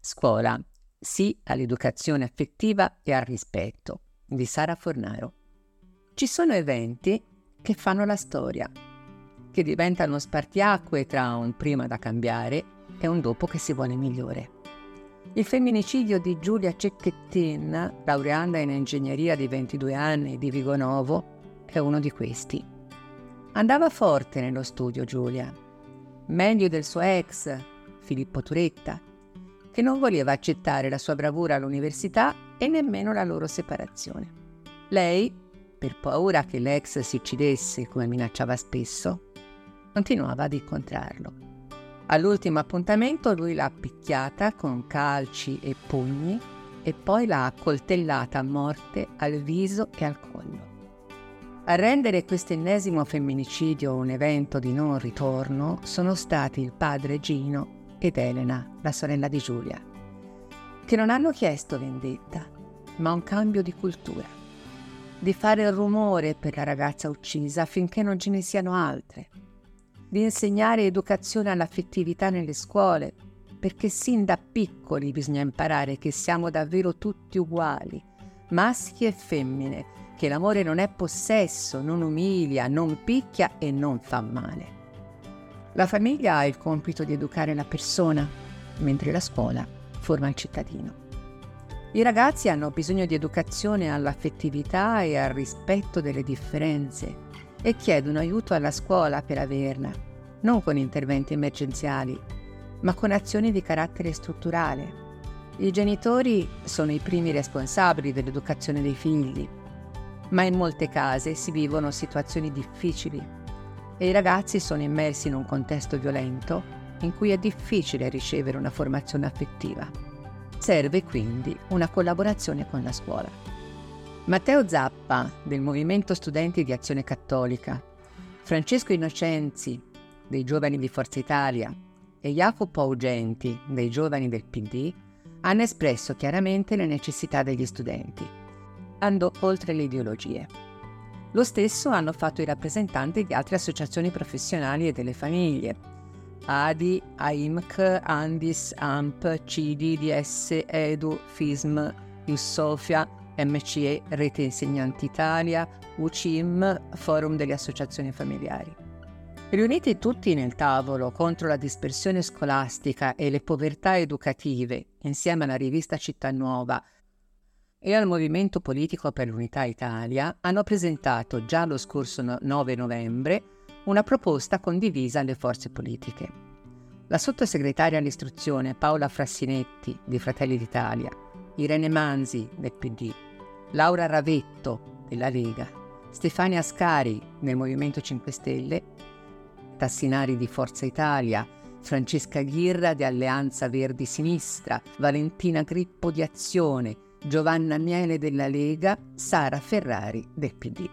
Scuola, sì all'educazione affettiva e al rispetto, di Sara Fornaro. Ci sono eventi che fanno la storia, che diventano spartiacque tra un prima da cambiare e un dopo che si vuole migliore. Il femminicidio di Giulia Cecchettin, laureanda in ingegneria di 22 anni di Vigonovo, è uno di questi. Andava forte nello studio Giulia, meglio del suo ex, Filippo Turetta, che non voleva accettare la sua bravura all'università e nemmeno la loro separazione. Lei, per paura che l'ex si uccidesse come minacciava spesso, continuava ad incontrarlo. All'ultimo appuntamento lui l'ha picchiata con calci e pugni e poi l'ha accoltellata a morte al viso e al collo. A rendere questo ennesimo femminicidio un evento di non ritorno sono stati il padre Gino ed Elena, la sorella di Giulia, che non hanno chiesto vendetta, ma un cambio di cultura, di fare il rumore per la ragazza uccisa affinché non ce ne siano altre, di insegnare educazione all'affettività nelle scuole, perché sin da piccoli bisogna imparare che siamo davvero tutti uguali, maschi e femmine, che l'amore non è possesso, non umilia, non picchia e non fa male. La famiglia ha il compito di educare la persona, mentre la scuola forma il cittadino. I ragazzi hanno bisogno di educazione all'affettività e al rispetto delle differenze e chiedono aiuto alla scuola per averla, non con interventi emergenziali, ma con azioni di carattere strutturale. I genitori sono i primi responsabili dell'educazione dei figli, ma in molte case si vivono situazioni difficili e i ragazzi sono immersi in un contesto violento in cui è difficile ricevere una formazione affettiva. Serve quindi una collaborazione con la scuola. Matteo Zappa, del Movimento Studenti di Azione Cattolica, Francesco Innocenzi, dei Giovani di Forza Italia, e Jacopo Augenti, dei Giovani del PD, hanno espresso chiaramente le necessità degli studenti, andando oltre le ideologie. Lo stesso hanno fatto i rappresentanti di altre associazioni professionali e delle famiglie, ADI, AIMC, ANDIS, AMP, CIDI, DS, EDU, FISM, Jussofia, MCE, Rete Insegnanti Italia, UCIM, Forum delle Associazioni Familiari. Riuniti tutti nel tavolo contro la dispersione scolastica e le povertà educative, insieme alla rivista Città Nuova e al Movimento Politico per l'Unità Italia, hanno presentato già lo scorso 9 novembre una proposta condivisa alle forze politiche. La sottosegretaria all'istruzione Paola Frassinetti, di Fratelli d'Italia, Irene Manzi, del PD, Laura Ravetto, della Lega, Stefania Ascari, del Movimento 5 Stelle, Tassinari di Forza Italia, Francesca Ghirra di Alleanza Verdi Sinistra, Valentina Grippo di Azione, Giovanna Miele della Lega, Sara Ferrari del PD.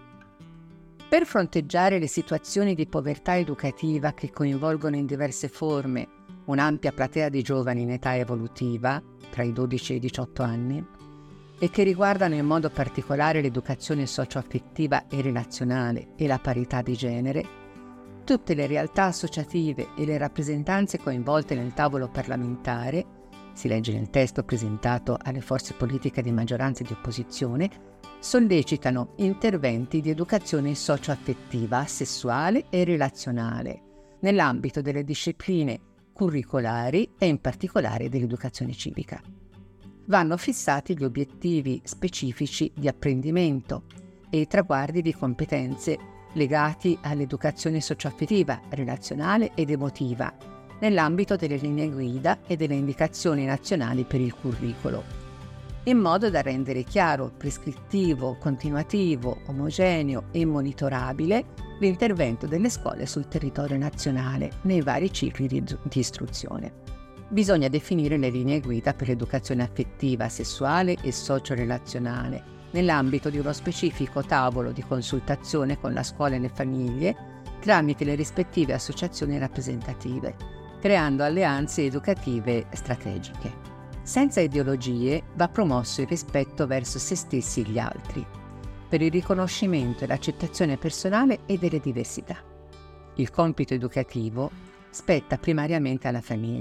Per fronteggiare le situazioni di povertà educativa che coinvolgono in diverse forme un'ampia platea di giovani in età evolutiva, tra i 12 e i 18 anni, e che riguardano in modo particolare l'educazione socio-affettiva e relazionale e la parità di genere, tutte le realtà associative e le rappresentanze coinvolte nel tavolo parlamentare, si legge nel testo presentato alle forze politiche di maggioranza e di opposizione, sollecitano interventi di educazione socio-affettiva, sessuale e relazionale, nell'ambito delle discipline curricolari e in particolare dell'educazione civica. Vanno fissati gli obiettivi specifici di apprendimento e i traguardi di competenze legati all'educazione socio-affettiva, relazionale ed emotiva, nell'ambito delle linee guida e delle indicazioni nazionali per il curricolo, in modo da rendere chiaro, prescrittivo, continuativo, omogeneo e monitorabile l'intervento delle scuole sul territorio nazionale nei vari cicli di istruzione. Bisogna definire le linee guida per l'educazione affettiva, sessuale e socio-relazionale, nell'ambito di uno specifico tavolo di consultazione con la scuola e le famiglie, tramite le rispettive associazioni rappresentative, creando alleanze educative strategiche. Senza ideologie va promosso il rispetto verso se stessi e gli altri, per il riconoscimento e l'accettazione personale e delle diversità. Il compito educativo spetta primariamente alla famiglia,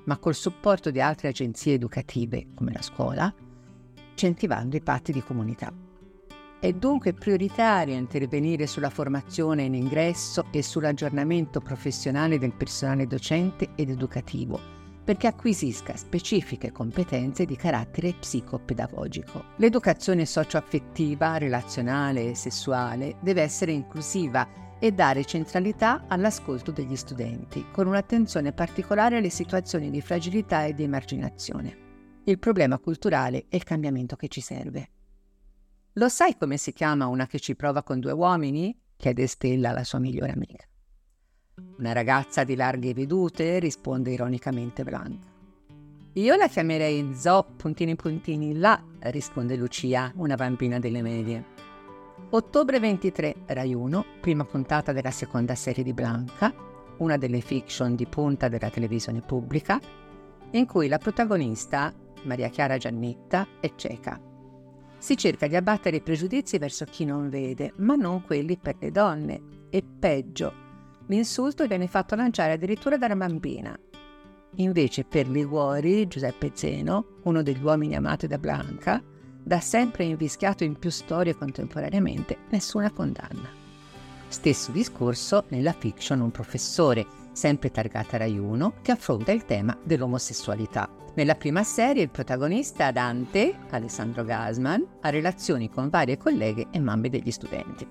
ma col supporto di altre agenzie educative, come la scuola, incentivando i patti di comunità. È dunque prioritario intervenire sulla formazione in ingresso e sull'aggiornamento professionale del personale docente ed educativo, perché acquisisca specifiche competenze di carattere psicopedagogico. L'educazione socio-affettiva, relazionale e sessuale deve essere inclusiva e dare centralità all'ascolto degli studenti, con un'attenzione particolare alle situazioni di fragilità e di emarginazione. Il problema culturale è il cambiamento che ci serve. «Lo sai come si chiama una che ci prova con 2 uomini?» chiede Stella alla sua migliore amica. «Una ragazza di larghe vedute», risponde ironicamente Blanca. «Io la chiamerei Zo puntini puntini là», risponde Lucia, una bambina delle medie. Ottobre 23, Rai 1, prima puntata della seconda serie di Blanca, una delle fiction di punta della televisione pubblica, in cui la protagonista, Maria Chiara Giannetta, è cieca. Si cerca di abbattere i pregiudizi verso chi non vede, ma non quelli per le donne. E peggio, l'insulto viene fatto lanciare addirittura da una bambina. Invece per Liguori, Giuseppe Zeno, uno degli uomini amati da Blanca, da sempre invischiato in più storie contemporaneamente, nessuna condanna. Stesso discorso nella fiction Un professore, sempre targata Rai 1, che affronta il tema dell'omosessualità. Nella prima serie il protagonista Dante, Alessandro Gasman, ha relazioni con varie colleghe e mamme degli studenti.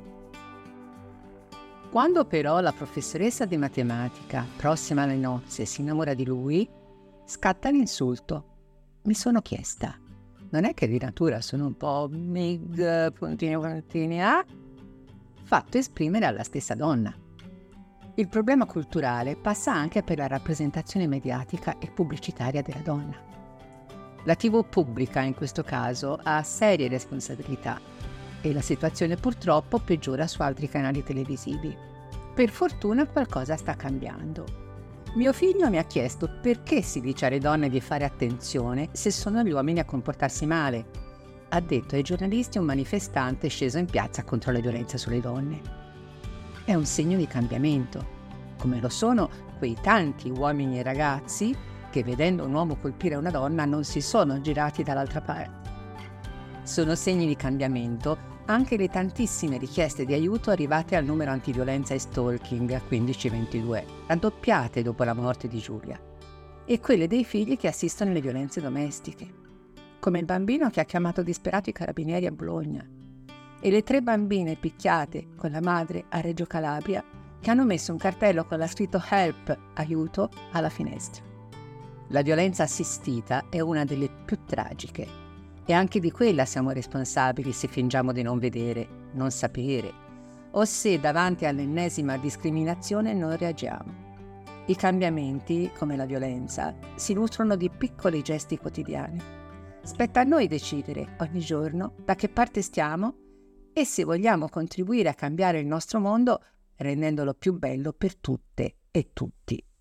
Quando però la professoressa di matematica, prossima alle nozze, si innamora di lui, scatta l'insulto. Mi sono chiesta, non è che di natura sono un po' mig puntini fatto esprimere alla stessa donna. Il problema culturale passa anche per la rappresentazione mediatica e pubblicitaria della donna. La TV pubblica, in questo caso, ha serie responsabilità e la situazione purtroppo peggiora su altri canali televisivi. Per fortuna qualcosa sta cambiando. Mio figlio mi ha chiesto perché si dice alle donne di fare attenzione se sono gli uomini a comportarsi male. Ha detto ai giornalisti un manifestante sceso in piazza contro la violenza sulle donne. È un segno di cambiamento, come lo sono quei tanti uomini e ragazzi che vedendo un uomo colpire una donna non si sono girati dall'altra parte. Sono segni di cambiamento anche le tantissime richieste di aiuto arrivate al numero antiviolenza e stalking 1522, raddoppiate dopo la morte di Giulia, e quelle dei figli che assistono alle violenze domestiche, come il bambino che ha chiamato disperato i carabinieri a Bologna, e le 3 bambine picchiate con la madre a Reggio Calabria che hanno messo un cartello con la scritto Help, aiuto, alla finestra. La violenza assistita è una delle più tragiche e anche di quella siamo responsabili se fingiamo di non vedere, non sapere o se davanti all'ennesima discriminazione non reagiamo. I cambiamenti, come la violenza, si nutrono di piccoli gesti quotidiani. Spetta a noi decidere ogni giorno da che parte stiamo e se vogliamo contribuire a cambiare il nostro mondo rendendolo più bello per tutte e tutti.